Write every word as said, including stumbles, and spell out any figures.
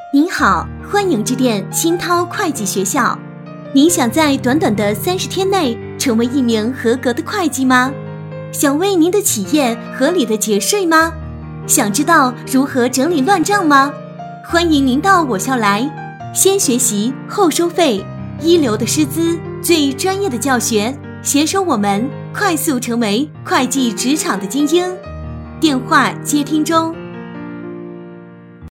您好，欢迎致电新涛会计学校。您想在短短的三十天内成为一名合格的会计吗？想为您的企业合理的节税吗？想知道如何整理乱账吗？欢迎您到我校来，先学习后收费，一流的师资，最专业的教学，携手我们快速成为会计职场的精英。电话接听中。